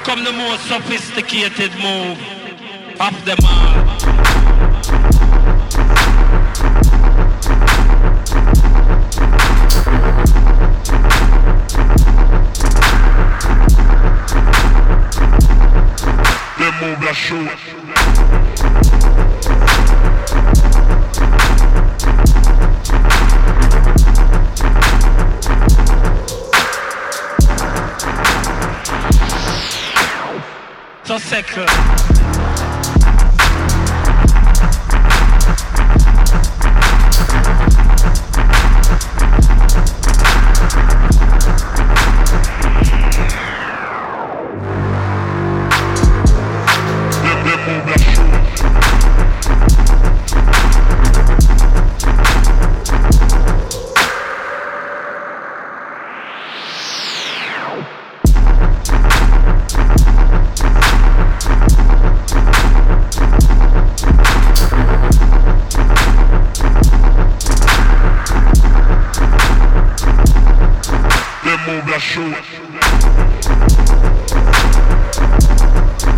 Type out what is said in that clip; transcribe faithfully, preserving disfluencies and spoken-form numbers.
come the most sophisticated move of them all. They move the shoe. So second. Move the shoe.